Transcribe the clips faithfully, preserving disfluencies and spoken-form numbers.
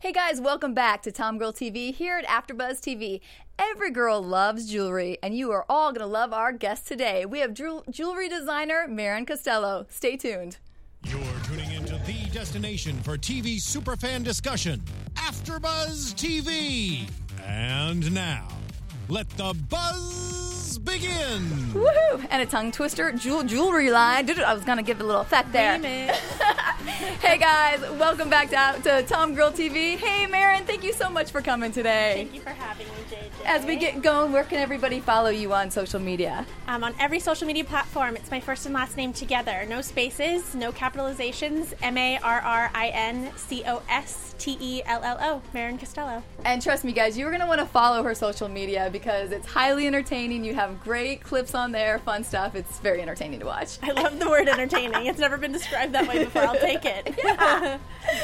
Hey guys, welcome back to Tom Girl T V here at AfterBuzz T V. Every girl loves jewelry, and you are all going to love our guest today. We have jewel- jewelry designer Marin Costello. Stay tuned. You're tuning into the destination for T V superfan discussion, AfterBuzz T V. And now, let the buzz begin. Woohoo! And a tongue twister, jewel- jewelry line. I was going to give it a little effect there. Hey guys, welcome back to, to Tom Girl T V. Hey Marin, thank you so much for coming today. Thank you for having me, J J. As we get going, where can everybody follow you on social media? Um, on every social media platform, it's my first and last name together. No spaces, no capitalizations. M A R R I N C O S T E L L O, Marin Costello. And trust me guys, you're going to want to follow her social media because it's highly entertaining. You have great clips on there, fun stuff. It's very entertaining to watch. I love the word entertaining. It's never been described that way before. I'll take it. Yeah.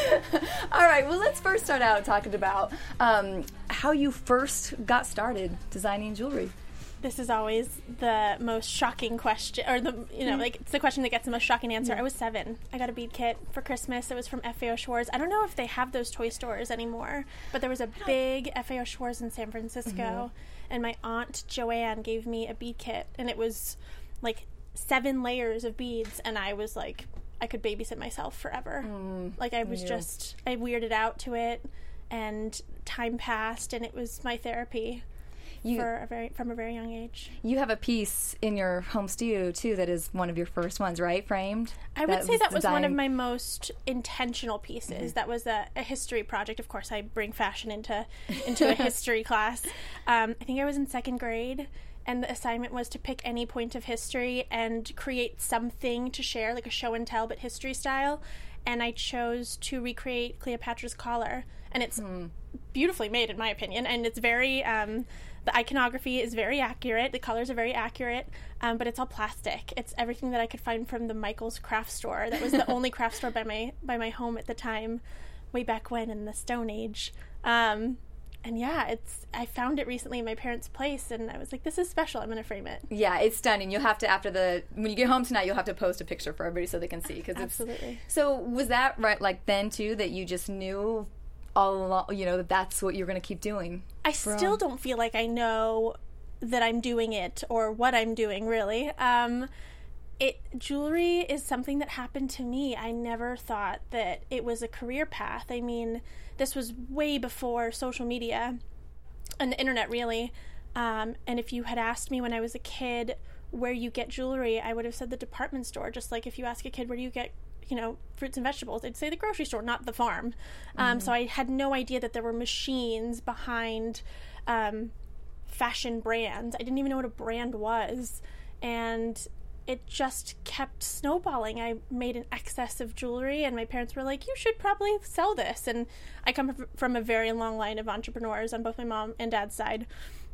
All right, well, let's first start out talking about um, how you first got started designing jewelry. This is always the most shocking question, or the, you know, like, it's the question that gets the most shocking answer. I was seven. I got a bead kit for Christmas. It was from F A O Schwartz. I don't know if they have those toy stores anymore, but there was a big F A O Schwartz in San Francisco, mm-hmm. and my aunt Joanne gave me a bead kit, and it was like seven layers of beads, and I was like, I could babysit myself forever. Mm, like, I was yeah. just, I weirded out to it, and time passed, and it was my therapy. You, for a very from a very young age. You have a piece in your home studio too that is one of your first ones, right? Framed. I would that say was that was one of my most intentional pieces. Mm-hmm. That was a, a history project. Of course, I bring fashion into into a history class. Um, I think I was in second grade, and the assignment was to pick any point of history and create something to share, like a show and tell, but history style. And I chose to recreate Cleopatra's collar, and it's mm. beautifully made, in my opinion, and it's very. Um, The iconography is very accurate. The colors are very accurate, um, but it's all plastic. It's everything that I could find from the Michael's craft store. That was the only craft store by my by my home at the time, way back when in the Stone Age. Um, and yeah, it's I found it recently in my parents' place, and I was like, "This is special. I'm going to frame it." Yeah, it's stunning. You'll have to after the when you get home tonight, you'll have to post a picture for everybody so they can see. Because absolutely. It's, so was that right? Like then too, that you just knew. All along, you know, that that's what you're going to keep doing. I still don't feel like I know that I'm doing it or what I'm doing, really. Um, it jewelry is something that happened to me. I never thought that it was a career path. I mean, this was way before social media and the internet, really. Um, and if you had asked me when I was a kid where you get jewelry, I would have said the department store. Just like if you ask a kid, where do you get you know, fruits and vegetables, they'd say the grocery store, not the farm. Mm-hmm. Um, so I had no idea that there were machines behind um, fashion brands. I didn't even know what a brand was. And it just kept snowballing. I made an excess of jewelry, and my parents were like, you should probably sell this. And I come from a very long line of entrepreneurs on both my mom and dad's side.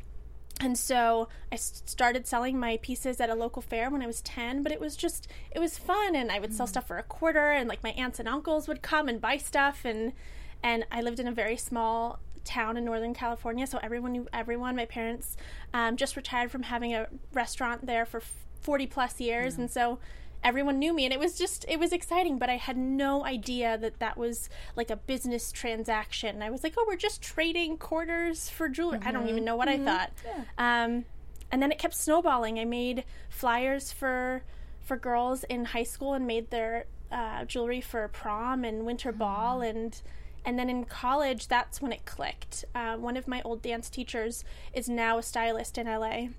And so I started selling my pieces at a local fair when I was ten, but it was just, it was fun, and I would sell stuff for a quarter, and like my aunts and uncles would come and buy stuff, and and I lived in a very small town in Northern California, so everyone knew everyone. My parents um, just retired from having a restaurant there for forty plus years, yeah. and so everyone knew me, and it was just, it was exciting, but I had no idea that that was like a business transaction. I was like, oh, we're just trading quarters for jewelry. Mm-hmm. I don't even know what mm-hmm. I thought. Yeah. Um, and then it kept snowballing. I made flyers for for girls in high school and made their uh, jewelry for prom and winter mm-hmm. ball, and and then in college, that's when it clicked. Uh, one of my old dance teachers is now a stylist in L A,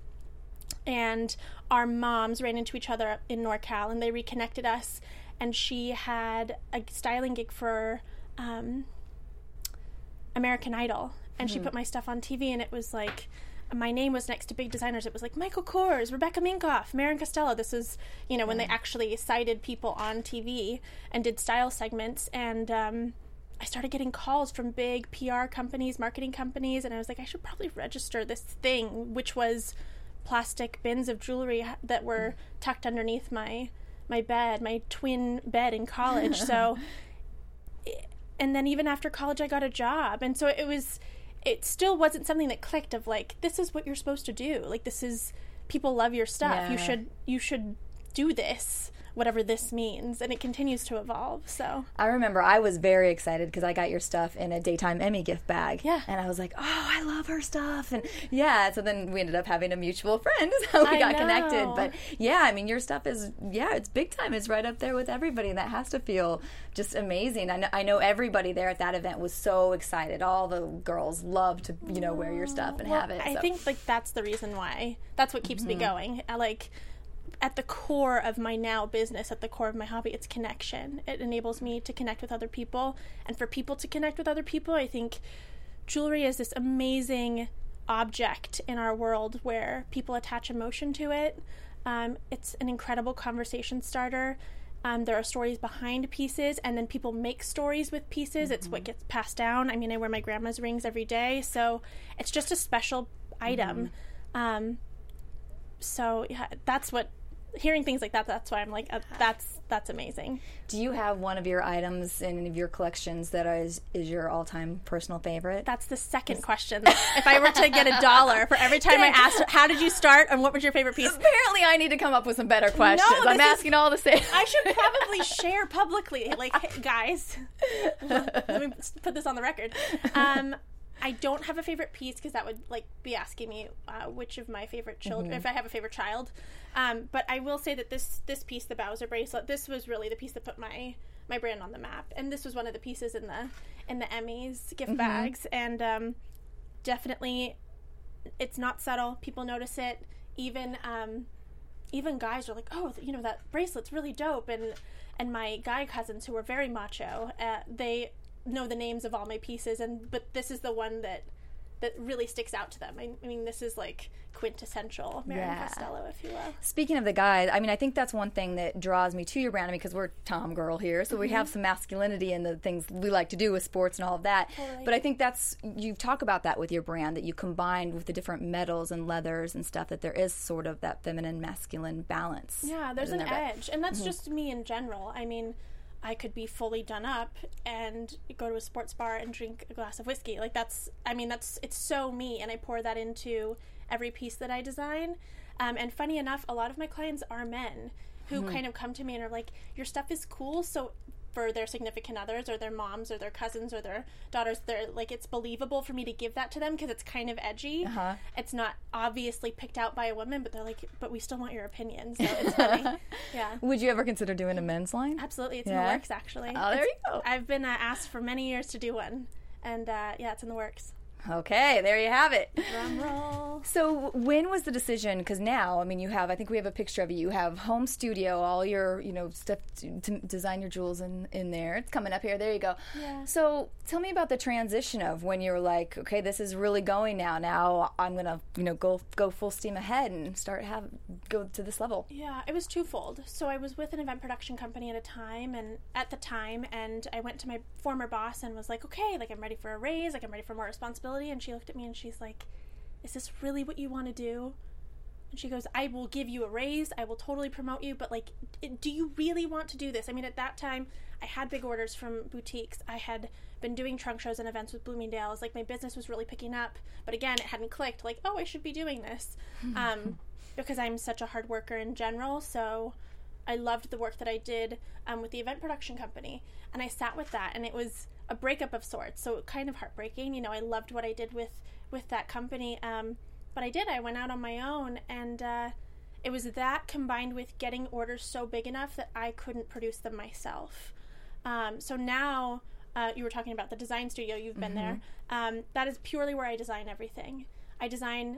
and our moms ran into each other in NorCal, and they reconnected us, and she had a styling gig for um, American Idol, and mm-hmm. she put my stuff on T V, and it was like, my name was next to big designers. It was like Michael Kors, Rebecca Minkoff, Marin Costello. This was, you know, when they actually cited people on T V and did style segments, and um, I started getting calls from big P R companies, marketing companies, and I was like, I should probably register this thing, which was plastic bins of jewelry that were tucked underneath my my bed, my twin bed in college. So, and then even after college, I got a job, and so it was, it still wasn't something that clicked of like, this is what you're supposed to do. Like, this is, people love your stuff. Yeah. You should you should do this, whatever this means, and it continues to evolve. So I remember I was very excited because I got your stuff in a Daytime Emmy gift bag. Yeah. And I was like, oh, I love her stuff. And yeah, so then we ended up having a mutual friend is how we I got know. connected. But yeah, I mean, your stuff is, yeah, it's big time. It's right up there with everybody, and that has to feel just amazing. I know, I know everybody there at that event was so excited. All the girls love to, you know, wear your stuff and well, have it. I so. think like that's the reason why. That's what keeps mm-hmm. me going. I, like at the core of my now business, at the core of my hobby, it's connection. It enables me to connect with other people, and for people to connect with other people, I think jewelry is this amazing object in our world where people attach emotion to it. Um, it's an incredible conversation starter. Um, there are stories behind pieces, and then people make stories with pieces. Mm-hmm. It's what gets passed down. I mean, I wear my grandma's rings every day, so it's just a special item. Mm-hmm. Um, so yeah, that's what, hearing things like that, that's why I'm like, uh, that's that's amazing. Do you have one of your items in any of your collections that is, is your all-time personal favorite? That's the second question. If I were to get a dollar for every time I asked, how did you start and what was your favorite piece? Apparently I need to come up with some better questions. No, I'm asking is, all the same. I should probably share publicly. Like, hey, guys, let me put this on the record. Um, I don't have a favorite piece because that would like be asking me uh, which of my favorite children, mm-hmm. if I have a favorite child. Um, but I will say that this this piece, the Bowser bracelet, this was really the piece that put my my brand on the map, and this was one of the pieces in the in the Emmys gift mm-hmm. bags, and um, definitely it's not subtle. People notice it. Even um, even guys are like, oh, you know, that bracelet's really dope, and and my guy cousins who are very macho, uh, they know the names of all my pieces, and but this is the one that that really sticks out to them. I, I mean, this is like quintessential Marin yeah. Costello, if you will. Speaking of the guys, I mean, I think that's one thing that draws me to your brand, I mean, because we're Tom girl here, so mm-hmm. we have some masculinity in the things we like to do with sports and all of that. Totally. But I think that's, you talk about that with your brand, that you combined with the different metals and leathers and stuff, that there is sort of that feminine, masculine balance. Yeah, there's an edge, and that's mm-hmm. just me in general. I mean, I could be fully done up and go to a sports bar and drink a glass of whiskey. Like that's, I mean, that's, it's so me, and I pour that into every piece that I design. Um, and funny enough, a lot of my clients are men who mm-hmm. kind of come to me and are like, your stuff is cool, so for their significant others or their moms or their cousins or their daughters, they're like, it's believable for me to give that to them because it's kind of edgy. Uh-huh. It's not obviously picked out by a woman, but they're like, but we still want your opinion, so it's funny. Yeah. Would you ever consider doing a men's line? Absolutely. It's yeah. in the works, actually. Oh, there it's, you go. I've been uh, asked for many years to do one, and uh, yeah, it's in the works. Okay, there you have it. Drum roll. So when was the decision, because now, I mean, you have, I think we have a picture of you, you have home studio, all your, you know, stuff to, to design your jewels in, in there. It's coming up here, there you go. Yeah. So tell me about the transition of when you were like, okay, this is really going now, now I'm going to, you know, go go full steam ahead and start have go to this level. Yeah, it was twofold. So I was with an event production company at a time, and at the time, and I went to my former boss and was like, okay, like I'm ready for a raise, like I'm ready for more responsibility. And she looked at me and she's like, is this really what you want to do? And she goes, I will give you a raise, I will totally promote you, but like, do you really want to do this? I mean, at that time, I had big orders from boutiques. I had been doing trunk shows and events with Bloomingdale's. Like, my business was really picking up, but again, it hadn't clicked, like, oh, I should be doing this. um, because I'm such a hard worker in general, so I loved the work that I did um, with the event production company, and I sat with that, and it was a breakup of sorts, so kind of heartbreaking. You know, I loved what I did with, with that company, um, but I did. I went out on my own, and uh, it was that combined with getting orders so big enough that I couldn't produce them myself. Um, so now, uh, you were talking about the design studio, you've been mm-hmm. there. Um, that is purely where I design everything. I design,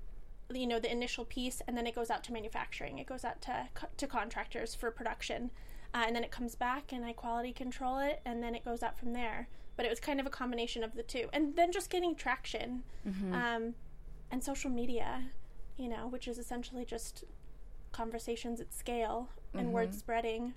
you know, the initial piece, and then it goes out to manufacturing. It goes out to to contractors for production. Uh, and then it comes back and I quality control it, and then it goes out from there. But it was kind of a combination of the two. And then just getting traction mm-hmm. um, and social media, you know, which is essentially just conversations at scale and mm-hmm. word spreading.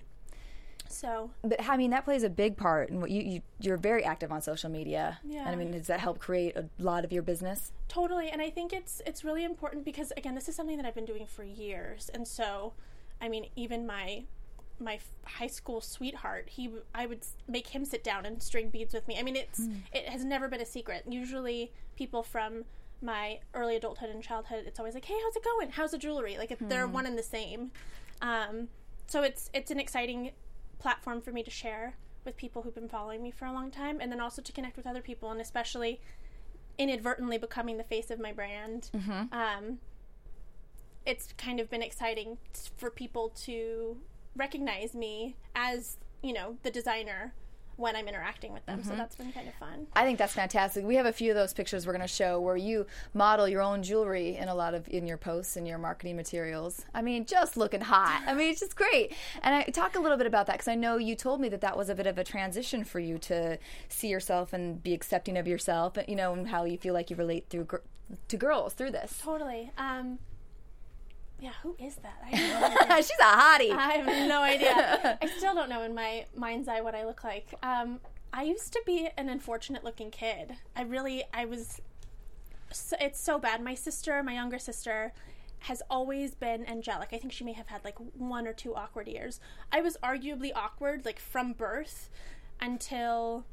So, but I mean, that plays a big part in what you, you you're very active on social media. Yeah. And I mean, does that help create a lot of your business? Totally. And I think it's it's really important because, again, this is something that I've been doing for years. And so, I mean, even my my high school sweetheart, he I would make him sit down and string beads with me. I mean, it's mm. it has never been a secret. Usually people from my early adulthood and childhood, it's always like, hey, how's it going? How's the jewelry? Like, mm. they're one and the same. Um, so it's it's an exciting platform for me to share with people who've been following me for a long time, and then also to connect with other people, and especially inadvertently becoming the face of my brand. Mm-hmm. Um, it's kind of been exciting t- for people to recognize me as, you know, the designer when I'm interacting with them. Mm-hmm. So that's been kind of fun. I think that's fantastic. We have a few of those pictures we're going to show where you model your own jewelry in a lot of in your posts and your marketing materials. I mean, just looking hot. I mean, it's just great. And I talk a little bit about that because I know you told me that that was a bit of a transition for you to see yourself and be accepting of yourself, you know, and how you feel like you relate through gr- to girls through this. Totally. Um, Yeah, who is that? I have no idea. She's a hottie. I have no idea. I still don't know in my mind's eye what I look like. Um, I used to be an unfortunate-looking kid. I really, I was, so, it's so bad. My sister, my younger sister, has always been angelic. I think she may have had like one or two awkward years. I was arguably awkward, like from birth until,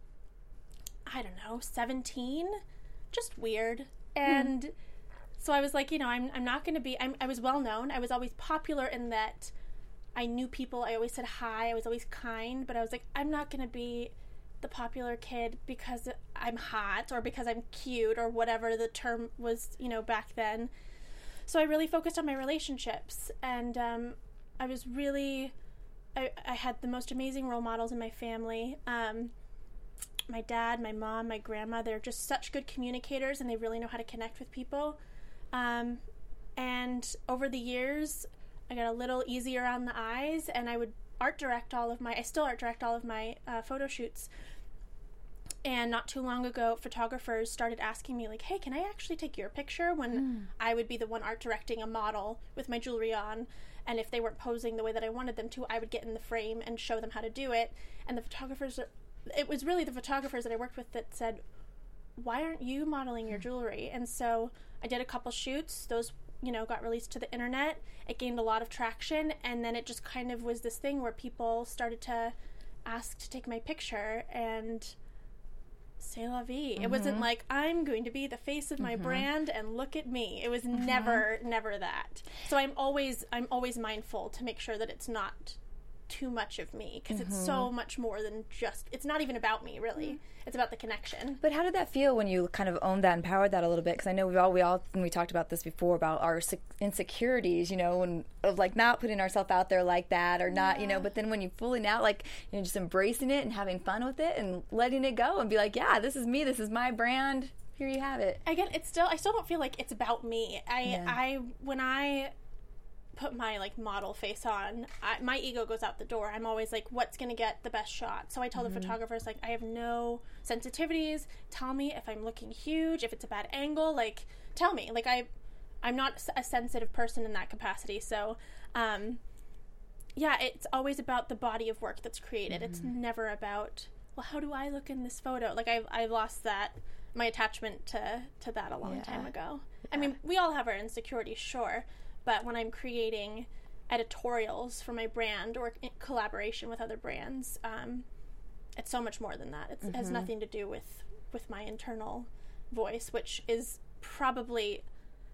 I don't know, seventeen. Just weird. And... Hmm. So I was like, you know, I'm I'm not going to be, I'm, I was well known. I was always popular in that I knew people. I always said hi. I was always kind. But I was like, I'm not going to be the popular kid because I'm hot or because I'm cute or whatever the term was, you know, back then. So I really focused on my relationships. And um, I was really, I, I had the most amazing role models in my family. Um, my dad, my mom, my grandma, they're just such good communicators and they really know how to connect with people. Um, and over the years, I got a little easier on the eyes, and I would art direct all of my, I still art direct all of my uh, photo shoots. And not too long ago, photographers started asking me, like, hey, can I actually take your picture? When mm. I would be the one art directing a model with my jewelry on, and if they weren't posing the way that I wanted them to, I would get in the frame and show them how to do it. And the photographers, it was really the photographers that I worked with that said, why aren't you modeling your jewelry? And so I did a couple shoots. Those, you know, got released to the internet. It gained a lot of traction, and then it just kind of was this thing where people started to ask to take my picture, and c'est la vie. Mm-hmm. It wasn't like, I'm going to be the face of my mm-hmm. brand and look at me. It was mm-hmm. never, never that. So I'm always, I'm always mindful to make sure that it's not too much of me, because mm-hmm. it's so much more than just, it's not even about me, really. Mm-hmm. It's about the connection. But how did that feel when you kind of owned that and powered that a little bit? Because I know we all, we all, when we talked about this before, about our insecurities, you know, and of like not putting ourselves out there like that, or not, yeah. you know, but then when you fully now, like, you know, just embracing it and having fun with it and letting it go and be like, yeah, this is me, this is my brand, here you have it. Again, it's still, I still don't feel like it's about me. I, yeah. I, when I put my like model face on, I, my ego goes out the door. I'm always like, what's gonna get the best shot? So I tell mm-hmm. the photographers, like, I have no sensitivities. Tell me if I'm looking huge, if it's a bad angle, like, tell me. Like, I I'm not a sensitive person in that capacity. So um yeah, it's always about the body of work that's created. Mm-hmm. It's never about, well, how do I look in this photo? Like, I've I've lost that, my attachment to to that a long yeah. time ago. Yeah. I mean, we all have our insecurities, sure. But when I'm creating editorials for my brand or in collaboration with other brands, um, it's so much more than that. It's, mm-hmm. It has nothing to do with, with my internal voice, which is probably,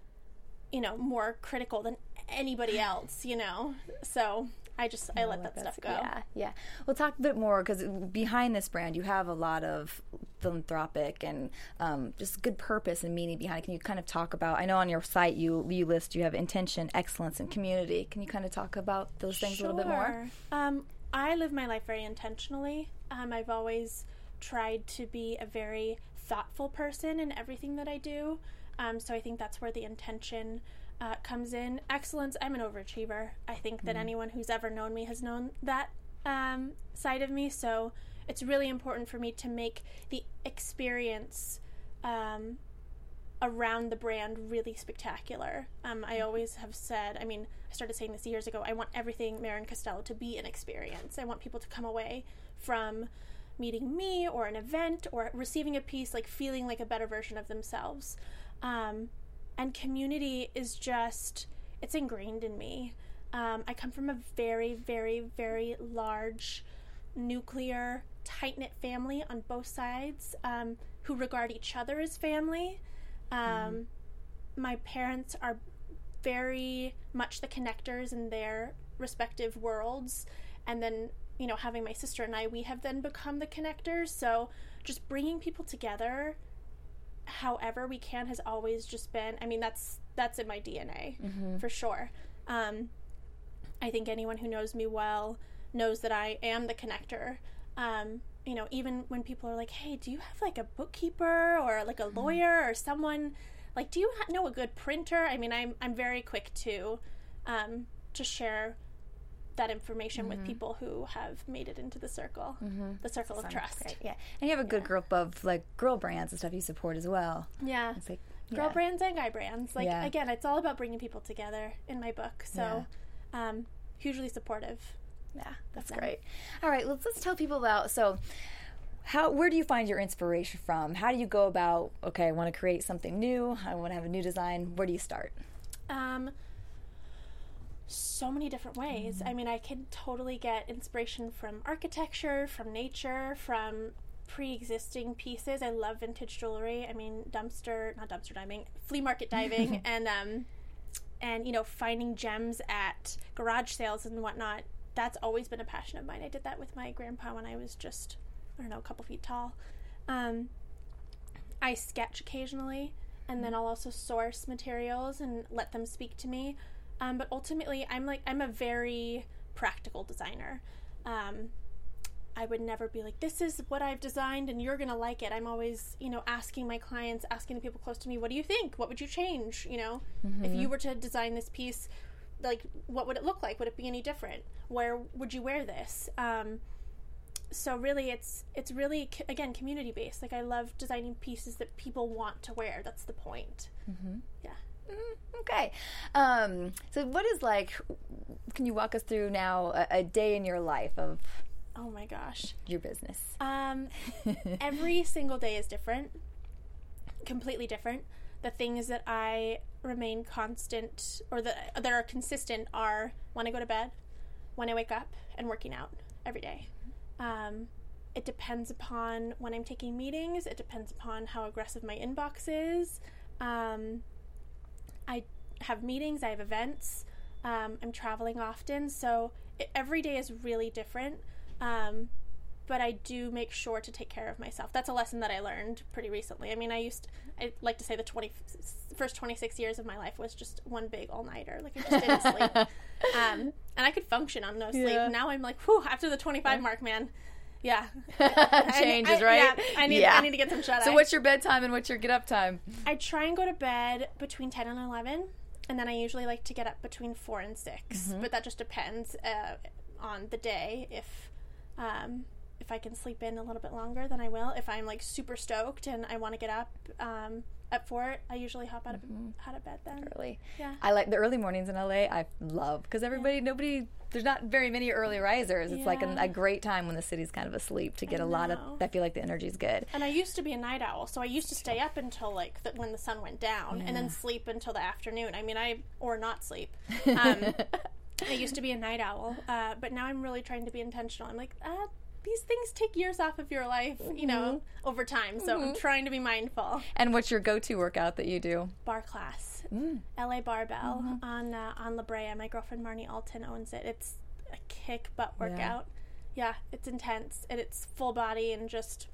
you know, more critical than anybody else, you know? So I just, I, I let that stuff go. Yeah, yeah. Well, talk a bit more, because behind this brand, you have a lot of philanthropic and um, just good purpose and meaning behind it. Can you kind of talk about, I know on your site you, you list, you have intention, excellence, and community. Can you kind of talk about those things sure. a little bit more? Um, I live my life very intentionally. Um, I've always tried to be a very thoughtful person in everything that I do. Um, so I think that's where the intention Uh, comes in. Excellence, I'm an overachiever. I think that mm. anyone who's ever known me has known that um, side of me, so it's really important for me to make the experience um, around the brand really spectacular. Um, I always have said, I mean, I started saying this years ago, I want everything Marin Costello to be an experience. I want people to come away from meeting me or an event or receiving a piece, like feeling like a better version of themselves. Um, And community is just, it's ingrained in me. Um, I come from a very, very, very large, nuclear, tight-knit family on both sides um, who regard each other as family. Um, mm. My parents are very much the connectors in their respective worlds. And then, you know, having my sister and I, we have then become the connectors. So just bringing people together however we can has always just been, I mean, that's that's in my D N A, mm-hmm. for sure. Um, I think anyone who knows me well knows that I am the connector. Um, you know, even when people are like, hey, do you have like a bookkeeper or like a lawyer or someone, like, do you ha- know a good printer? I mean, I'm I'm very quick to um, to share that information mm-hmm. with people who have made it into the circle, mm-hmm. the circle Sounds of trust. Great. Yeah, and you have a good yeah. group of like girl brands and stuff you support as well. Yeah, it's like girl yeah. brands and guy brands. Like yeah. again, it's all about bringing people together in my book. So, yeah. um, hugely supportive. Yeah, that's great. All right, let's let's tell people about so. How, where do you find your inspiration from? How do you go about, okay, I want to create something new, I want to have a new design. Where do you start? Um, so many different ways. Mm-hmm. I mean, I can totally get inspiration from architecture, from nature, from pre-existing pieces. I love vintage jewelry. I mean, dumpster, not dumpster diving, flea market diving, and, um, and, you know, finding gems at garage sales and whatnot. That's always been a passion of mine. I did that with my grandpa when I was just... I don't know, a couple feet tall. Um, I sketch occasionally, and then I'll also source materials and let them speak to me. Um, but ultimately, I'm like, I'm a very practical designer. Um, I would never be like, this is what I've designed and you're going to like it. I'm always, you know, asking my clients, asking the people close to me, what do you think? What would you change? You know, mm-hmm. if you were to design this piece, like, what would it look like? Would it be any different? Where would you wear this? Um, So really, it's it's really, again, community-based. Like, I love designing pieces that people want to wear. That's the point. Mm-hmm. Yeah. Mm, okay. Um, so what is, like, can you walk us through now a, a day in your life of... Oh, my gosh. Your business. Um, every single day is different. Completely different. The things that I remain constant, or that, that are consistent, are when I go to bed, when I wake up, and working out every day. Um, it depends upon when I'm taking meetings. It depends upon how aggressive my inbox is. Um, I have meetings. I have events. Um, I'm traveling often. So it, every day is really different. Um, but I do make sure to take care of myself. That's a lesson that I learned pretty recently. I mean, I used, I like to say the twenty, first twenty-six years of my life was just one big all-nighter. Like, I just didn't sleep. Um, and I could function on no sleep. Yeah. Now I'm like, whew, after the twenty-five mark, man. Yeah. Changes, I, right? Yeah, I need, yeah. I need to get some shut-eye. So what's your bedtime and what's your get-up time? I try and go to bed between ten and eleven, and then I usually like to get up between four and six. Mm-hmm. But that just depends uh, on the day. If... Um, If I can sleep in a little bit longer, then I will. If I'm, like, super stoked and I want to get up um, at four, I usually hop out of, mm-hmm. out of bed then. Early. Yeah. I like the early mornings in L A. I love, because everybody, yeah. nobody, there's not very many early risers. It's yeah. like a, a great time when the city's kind of asleep to get I a lot of, I feel like the energy's good. And I used to be a night owl, so I used to stay up until, like, the, when the sun went down, yeah. and then sleep until the afternoon. I mean, I, or not sleep. Um, I used to be a night owl, uh, but now I'm really trying to be intentional. I'm like, ah, these things take years off of your life, you know, mm-hmm. over time. So mm-hmm. I'm trying to be mindful. And what's your go-to workout that you do? Bar class. Mm. L A Barbell mm-hmm. on uh, on La Brea. My girlfriend Marnie Alton owns it. It's a kick butt workout. Yeah. yeah, it's intense. And it's full body and just,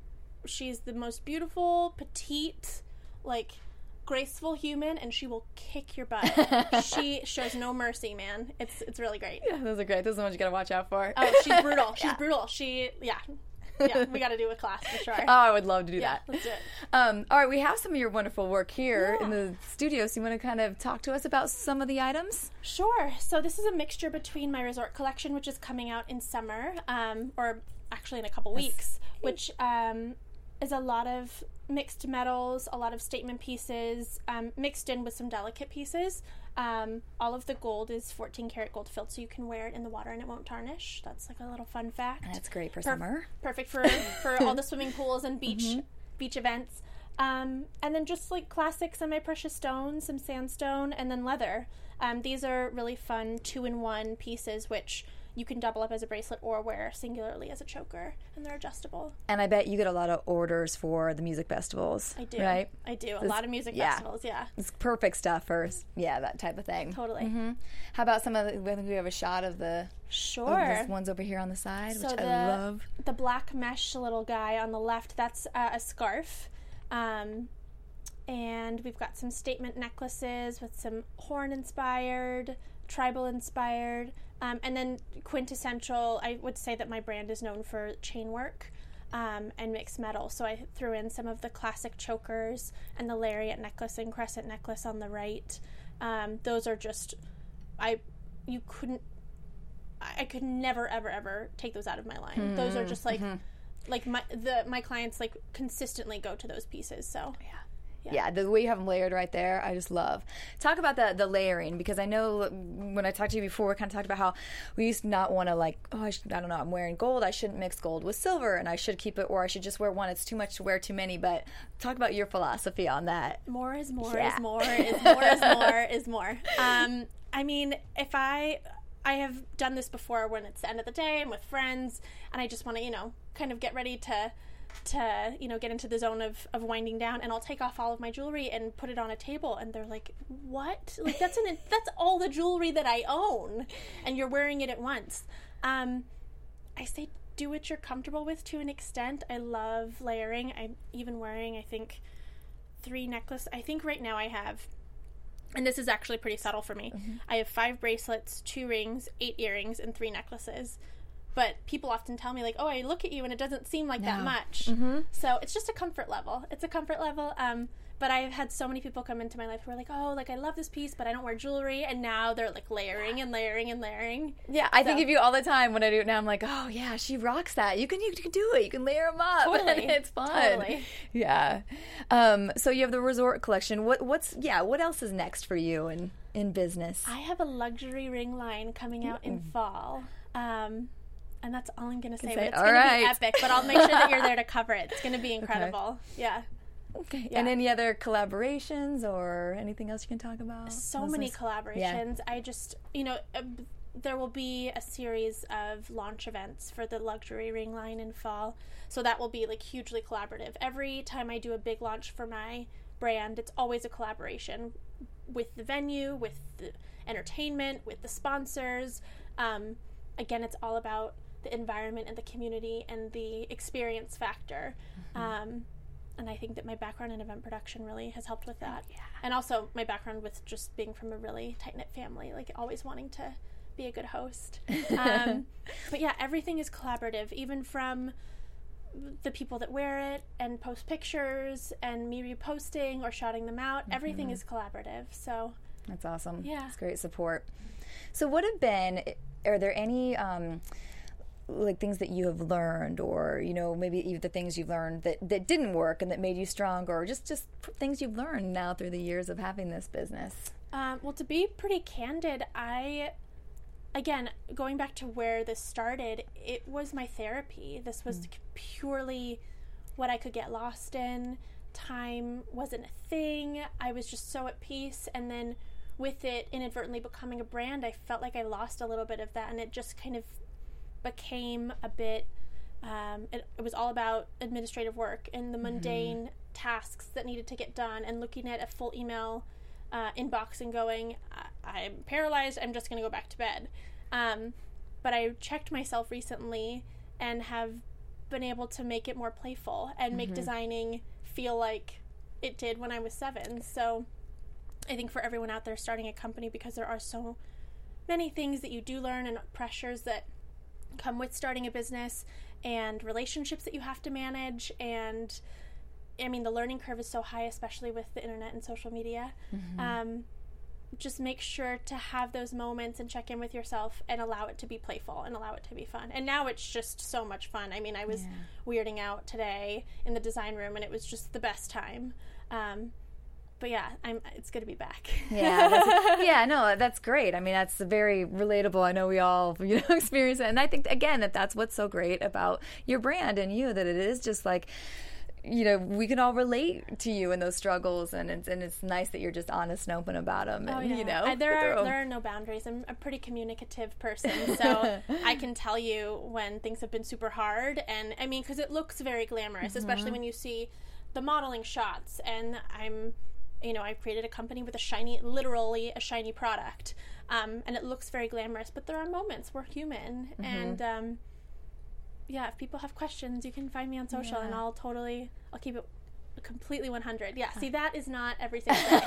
she's the most beautiful, petite, like, graceful human, and she will kick your butt. She shows no mercy, man. It's it's really great. Yeah, those are great. Those are the ones you gotta watch out for. Oh, she's brutal. She's yeah. brutal. She, yeah. Yeah, we gotta do a class for sure. Oh, I would love to do yeah, that. Let's do it. Um, all right, we have some of your wonderful work here yeah. in the studio, so you want to kind of talk to us about some of the items? Sure. So this is a mixture between my resort collection, which is coming out in summer, um, or actually in a couple yes. weeks, which um, is a lot of mixed metals, a lot of statement pieces, um, mixed in with some delicate pieces. Um, all of the gold is fourteen karat gold filled, so you can wear it in the water and it won't tarnish. That's like a little fun fact. That's great for per- summer. Perfect for, for all the swimming pools and beach mm-hmm. beach events. Um, and then just like classic semi-precious stones, some sandstone, and then leather. Um, these are really fun two-in-one pieces, which you can double up as a bracelet or wear singularly as a choker, and they're adjustable. And I bet you get a lot of orders for the music festivals. I do. Right? I do. A This- lot of music yeah. festivals, yeah. It's perfect stuff for, yeah, that type of thing. Totally. Mm-hmm. How about some of the, I think we have a shot of the, Sure. of this ones over here on the side, So which the, I love. the black mesh little guy on the left, that's uh, a scarf. Um, and we've got some statement necklaces with some horn-inspired, tribal-inspired, um, and then quintessential, I would say that my brand is known for chain work um, and mixed metal. So I threw in some of the classic chokers and the lariat necklace and crescent necklace on the right. Um, those are just, I, you couldn't, I could never, ever, ever take those out of my line. Mm-hmm. Those are just like, mm-hmm. like my the my clients like consistently go to those pieces. So yeah. Yeah, the way you have them layered right there, I just love. Talk about the the layering, because I know when I talked to you before, we kind of talked about how we used to not want to, like, oh, I, should, I don't know, I'm wearing gold, I shouldn't mix gold with silver, and I should keep it, or I should just wear one. It's too much to wear too many. But talk about your philosophy on that. More is more yeah. is more is more is more is more. Um, I mean, if I... I have done this before when it's the end of the day, I'm with friends, and I just want to, you know, kind of get ready to, to you know, get into the zone of, of winding down, and I'll take off all of my jewelry and put it on a table, and they're like, what? Like, that's an that's all the jewelry that I own, and you're wearing it at once. Um, I say do what you're comfortable with to an extent. I love layering. I'm even wearing, I think, three necklaces. I think right now I have... And this is actually pretty subtle for me. Mm-hmm. I have five bracelets, two rings, eight earrings, and three necklaces. But people often tell me, like, oh, I look at you and it doesn't seem like no. that much. Mm-hmm. So it's just a comfort level. It's a comfort level. Um, but I've had so many people come into my life who are like, oh, like, I love this piece, but I don't wear jewelry. And now they're, like, layering and layering and layering. Yeah, I so. think of you all the time when I do it now. I'm like, oh, yeah, she rocks that. You can you can do it. You can layer them up. Totally. It's fun. Totally. Yeah. Um, so you have the resort collection. What What's, yeah, what else is next for you in, in business? I have a luxury ring line coming out in fall. Um, and that's all I'm going to say. But it's going right. to be epic. But I'll make sure that you're there to cover it. It's going to be incredible. Okay. Yeah. Okay. Yeah. And any other collaborations or anything else you can talk about? So How's many this? collaborations. Yeah. I just, you know, uh, there will be a series of launch events for the luxury ring line in fall. So that will be, like, hugely collaborative. Every time I do a big launch for my brand, it's always a collaboration with the venue, with the entertainment, with the sponsors. Um, again, it's all about the environment and the community and the experience factor. Mm-hmm. Um, and I think that my background in event production really has helped with that. Yeah. And also my background with just being from a really tight-knit family, like always wanting to be a good host. Um, but yeah, everything is collaborative, even from the people that wear it and post pictures and me reposting or shouting them out. Mm-hmm. Everything is collaborative. So that's awesome. Yeah. It's great support. So what have been, are there any... Um, like things that you have learned, or, you know, maybe even the things you've learned that, that didn't work and that made you stronger, or just, just things you've learned now through the years of having this business? Um, well, to be pretty candid, I, again, going back to where this started, it was my therapy. This was mm. purely what I could get lost in. Time wasn't a thing. I was just so at peace. And then with it inadvertently becoming a brand, I felt like I lost a little bit of that, and it just kind of became a bit, um, it, it was all about administrative work and the mundane mm-hmm. tasks that needed to get done, and looking at a full email uh, inbox and going, I- I'm paralyzed, I'm just going to go back to bed. Um, but I checked myself recently and have been able to make it more playful and mm-hmm. make designing feel like it did when I was seven. So I think for everyone out there starting a company, because there are so many things that you do learn and pressures that come with starting a business, and relationships that you have to manage, and I mean the learning curve is so high, especially with the internet and social media. Mm-hmm. Um, just make sure to have those moments and check in with yourself and allow it to be playful and allow it to be fun. And now it's just so much fun. I mean, I was yeah. weirding out today in the design room, and it was just the best time. Um, But yeah, I'm. It's good to be back. Yeah, that's, yeah, no, that's great. I mean, that's very relatable. I know we all, you know, experience it, and I think again that that's what's so great about your brand and you, that it is just like, you know, we can all relate to you in those struggles, and it's, and it's nice that you're just honest and open about them. And, oh, yeah. you know, I, there are there are no boundaries. I'm a pretty communicative person, so I can tell you when things have been super hard. And I mean, because it looks very glamorous, mm-hmm. especially when you see the modeling shots. And I'm, you know, I've created a company with a shiny, literally a shiny product, um, and it looks very glamorous. But there are moments we're human, mm-hmm. and um, yeah, if people have questions, you can find me on social, yeah. and I'll totally, I'll keep it completely one hundred. Yeah, see, that is not every single day.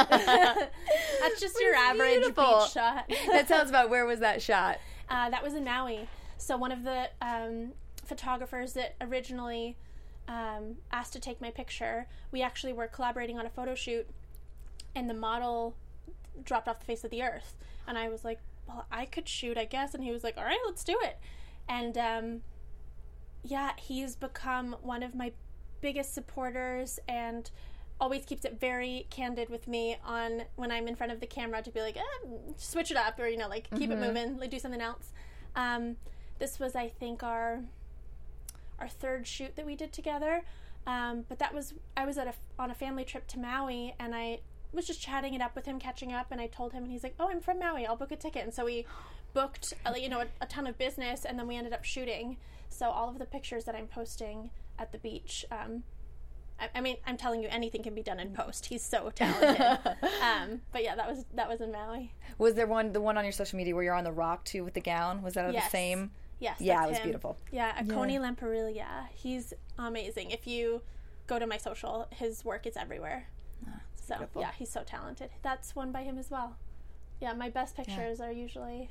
That's just your average beautiful. beach shot. That sounds about, where was that shot? Uh, that was in Maui. So one of the um, photographers that originally um, asked to take my picture, we actually were collaborating on a photo shoot, and the model dropped off the face of the earth. And I was like, well, I could shoot, I guess. And he was like, all right, let's do it. And um, yeah, he's become one of my biggest supporters and always keeps it very candid with me on when I'm in front of the camera to be like, eh, switch it up, or, you know, like, keep mm-hmm. it moving, like, do something else. Um, this was, I think, our our third shoot that we did together. Um, but that was, I was at a, on a family trip to Maui, and I was just chatting it up with him, catching up, and I told him, and he's like, oh, I'm from Maui, I'll book a ticket. And so we booked, uh, you know, a, a ton of business, and then we ended up shooting. So all of the pictures that I'm posting at the beach, um, I, I mean, I'm telling you, anything can be done in post. He's so talented. um, but yeah, that was that was in Maui. Was there one, the one on your social media where you're on the rock too with the gown? Was that yes. the same? Yes. Yeah, it was him. beautiful. Yeah, Akoni yeah. Lamparilla. He's amazing. If you go to my social, his work is everywhere. Oh, so beautiful. Yeah, he's so talented. That's one by him as well. Yeah, my best pictures yeah. are usually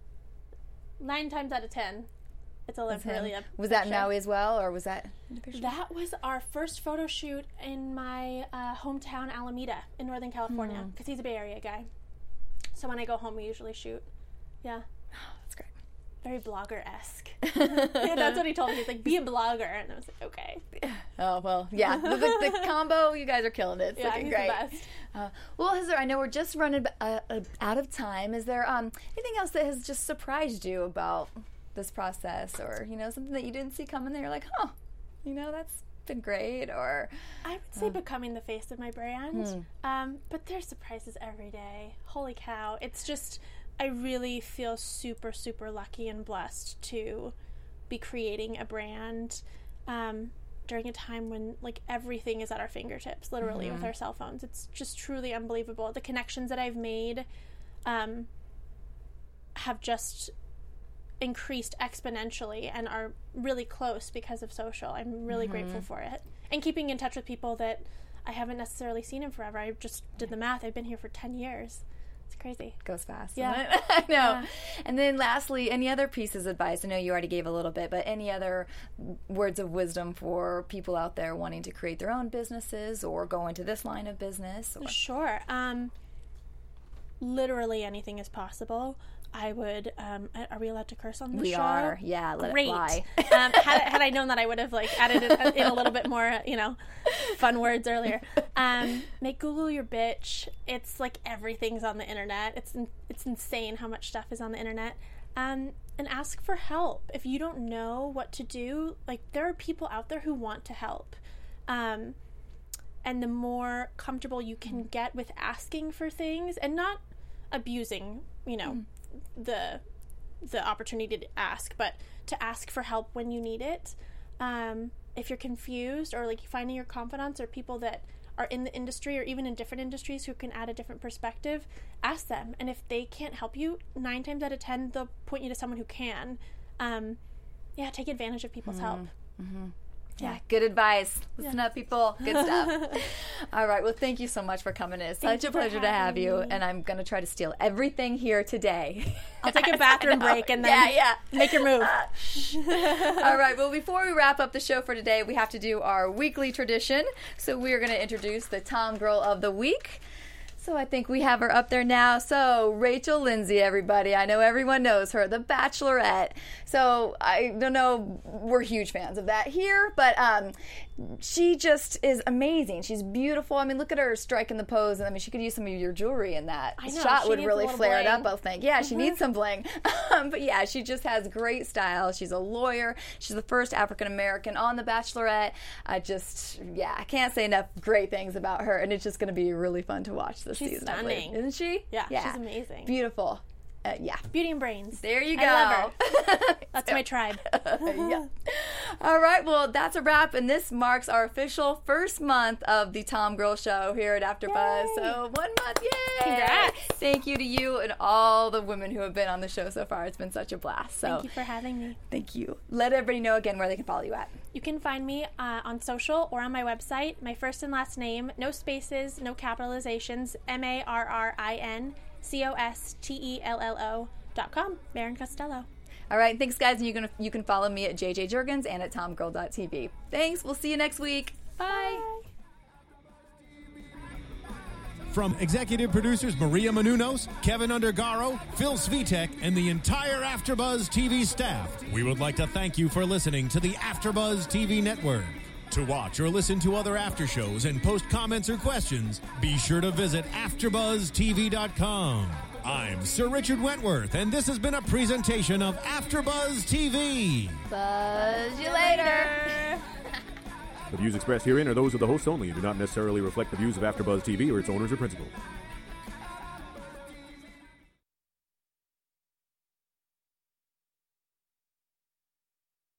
nine times out of ten. It's a Lamparilla. Was that Maui as well, or was that? That was our first photo shoot in my uh, hometown, Alameda, in Northern California, because mm. he's a Bay Area guy. So when I go home, we usually shoot. Yeah. Oh, that's great. Very blogger-esque. Yeah, that's what he told me. He's like, be a blogger. And I was like, okay. Oh, well, yeah. The, the, the combo, you guys are killing it. It's yeah, looking he's great. the best. Uh, well, Heather, I know we're just running uh, uh, out of time. Is there um, anything else that has just surprised you about this process, or, you know, something that you didn't see coming that you're like, huh, you know, that's been great? Or I would say uh, becoming the face of my brand. Hmm. Um, but there's surprises every day. Holy cow. It's just, I really feel super, super lucky and blessed to be creating a brand um, during a time when, like, everything is at our fingertips, literally, mm-hmm. with our cell phones. It's just truly unbelievable. The connections that I've made um, have just increased exponentially and are really close because of social. I'm really mm-hmm. grateful for it. And keeping in touch with people that I haven't necessarily seen in forever. I just did the math. I've been here for ten years. It's crazy. Goes fast. Yeah. Doesn't it? I know. Yeah. And then lastly, any other pieces of advice? I know you already gave a little bit, but any other words of wisdom for people out there wanting to create their own businesses or go into this line of business? Or? Sure. Um, literally anything is possible. I would, um, are we allowed to curse on this we show? We are, yeah, let Great. it fly. um, had, had I known that, I would have, like, added in, in a little bit more, you know, fun words earlier. Um, make Google your bitch. It's like everything's on the internet. It's it's insane how much stuff is on the internet. Um, and ask for help. If you don't know what to do, like, there are people out there who want to help. Um, and the more comfortable you can get with asking for things and not abusing, you know, mm. the the opportunity to ask, but to ask for help when you need it. Um, if you're confused, or like finding your confidants or people that are in the industry or even in different industries who can add a different perspective, ask them. And if they can't help you, nine times out of ten, they'll point you to someone who can. Um, yeah, take advantage of people's mm-hmm. help. Mm-hmm. Yeah. yeah, good advice. Listen yeah. up, people. Good stuff. All right. Well, thank you so much for coming in. It's Thank such a pleasure to have me. you. And I'm going to try to steal everything here today. I'll take a bathroom break and then yeah, yeah. make your move. All right. Well, before we wrap up the show for today, we have to do our weekly tradition. So we are going to introduce the Tom Girl of the Week. So I think we have her up there now. So Rachel Lindsay, everybody. I know everyone knows her, The Bachelorette. So I don't know, we're huge fans of that here, but um, she just is amazing. She's beautiful. I mean, look at her striking the pose. I mean, she could use some of your jewelry in that I know, shot. she Would needs really a little flare it bling. up, I think. Yeah, she Mhm. needs some bling. Um, but yeah, she just has great style. She's a lawyer. She's the first African American on The Bachelorette. I just, yeah, I can't say enough great things about her, and it's just going to be really fun to watch this She's season. I believe. stunning. Isn't she? Yeah, she's amazing. Beautiful. Uh, yeah. Beauty and brains. There you go. I love her. That's my tribe. Yeah. All right, well, that's a wrap, and this marks our official first month of the Tom Girl Show here at AfterBuzz. Yay. So one month, yay! Congrats. Thank you to you and all the women who have been on the show so far. It's been such a blast. So Thank you for having me. thank you. Let everybody know again where they can follow you at. You can find me uh, on social or on my website. My first and last name, no spaces, no capitalizations, M A R R I N C O S T E L L O dot com, Marin Costello. All right, thanks, guys, and you can you can follow me at J J Jurgens and at tomgirl dot t v. Thanks. We'll see you next week. Bye. Bye. From executive producers Maria Menounos, Kevin Undergaro, Phil Svitek, and the entire AfterBuzz T V staff, we would like to thank you for listening to the AfterBuzz T V network. To watch or listen to other after shows and post comments or questions, be sure to visit after buzz t v dot com. I'm Sir Richard Wentworth, and this has been a presentation of AfterBuzz T V. Buzz you later. The views expressed herein are those of the hosts only and do not necessarily reflect the views of AfterBuzz T V or its owners or principals.